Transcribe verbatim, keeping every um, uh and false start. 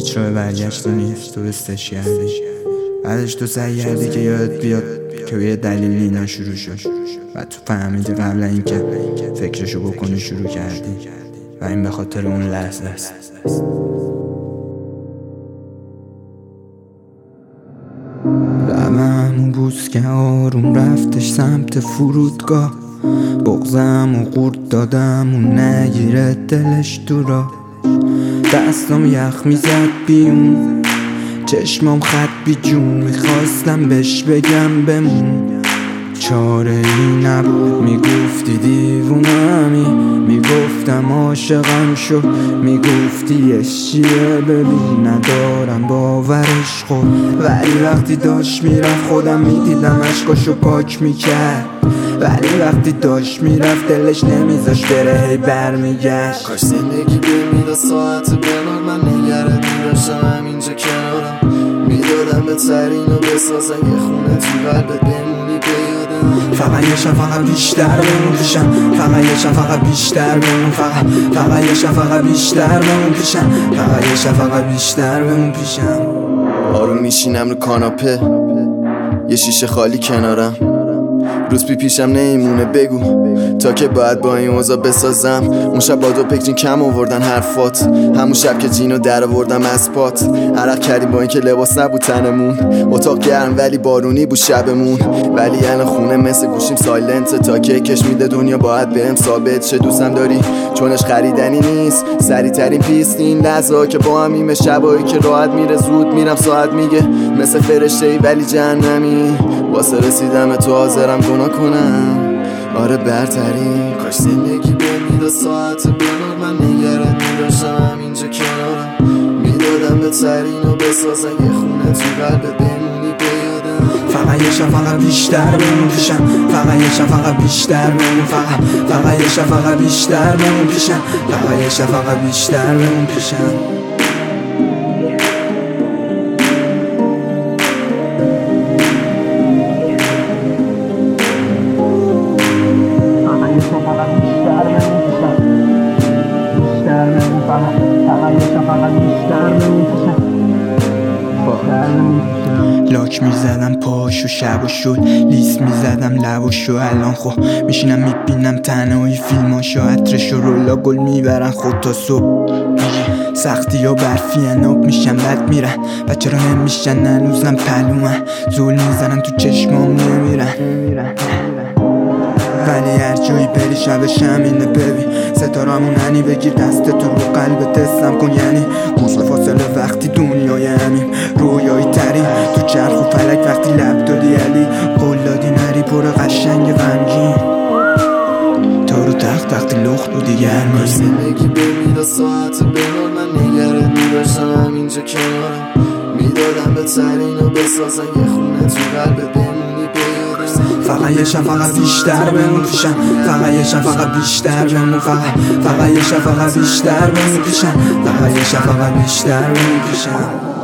هیچ راه برگشت نیست، تو استش کردی بعدش تو سعی کردی که یادت بیاد که یه دلیلی اینا شروع شد و تو فهمیدی قبل اینکه فکرشو بکنی شروع کردی و این به خاطر اون لحظه است. لبم بوس که آروم رفتش سمت فرودگاه، بغزم و قورت دادم اون نگیره دلش تو را، دستم یخ میزد بیون، چشمام خط بی جون، میخواستم بهش بگم بمون، چاره ای نبود. میگفتی دیوونمی، میگفتم عاشقم شو، میگفتی عشقیه ببین ندارم باورش خود، ولی وقتی داشت میرفت خودم میدیدم عشقاشو پاک میکرد، ولی وقتی داشت میرفت دلش نمیذاش بره هی برمیگشت. کاش زندگی بمیده ساعت بنار من نگره میداشتم همینجا کنارم، میدادم به ترینو بسازن یه خونه تو قلبت بمونی بیادم، فقط یه شب فقط بیشتر بمون پیشم، فقط یه شب فقط بیشتر بمون، فقط فقط یه شب فقط بیشتر بمون پیشم، فقط یه شب فقط بیشتر بمون پیشم. آروم میشینم رو کاناپه، یه شیشه خالی کنارم، روز پی پیشم نیمونه بگو تا که باید با این اوضاع بسازم. اون شب با دو پکچین کم آوردن حرفات، همون شب که جینو در آوردم از پات، عرق کردیم با اینکه لباس نبود تنمون، اتاق گرم ولی بارونی بود شبمون، ولی الان خونه مثل گوشیم سایلنت، تا که کش میده دنیا باید بهم ثابت شه دوستم داری چونش خریدنی نیست، سریع ترین پیست این لحظه که با همیم، شبایی که راحت میره زود میرم ساعت میگه مثل فرشته ای ولی جهنمی، واسه رسیدم تو حاضرم گناه کنم، آره برترین. کاش زندگی بمیده ساعت بنار من نگرت میداشتم همینجا کنارم، میدادم به ترینو بسازن یه خونه تو قلبت بمونی بیادم، فقط یه شب فقط بیشتر بمون پیشم، فقط یه شب فقط بیشتر بمون، فقط فقط یه شب فقط بیشتر بمون پیشم، فقط یه شب فقط بیشتر بمون پیشم. لاک میزدم پاشو شب و شد، لیست میزدم لباشو، الان خو میشینم میبینم تنهایی فیلماشو، عطرشو رولا گل میبرن خود تا صبح، سختی ها برفی اناب میشن بد میرن، بچه را نمیشن هنوزم پلومن، زول میزنن تو چشمام نمیرن، ولی هر جایی بری شبش همینه ببین، ستارمون هنی بگیر دست تو رو قلبت دستم کن، یعنی گوش فاصله وقتی دنیای همیم رویایی ترین، تو چرخ و فلک وقتی لب دادی علی قول دادی نری پر قشنگ غمگین، تا رو تخت وقتی لخت بودی گرمی. زندگی بمیده ساعت بنار من نگرت میداشتم همینجا کنارم، میدادم به ترینو بسازن یه خونه تو قلبت بمونی بیادم، فقط یه شب فقط بیشتر بمون پیشم، فقط یه شب فقط بیشتر بمون، فقط فقط یه شب فقط بیشتر بمون پیشم، فقط یه شب فقط بیشتر بمون پیشم.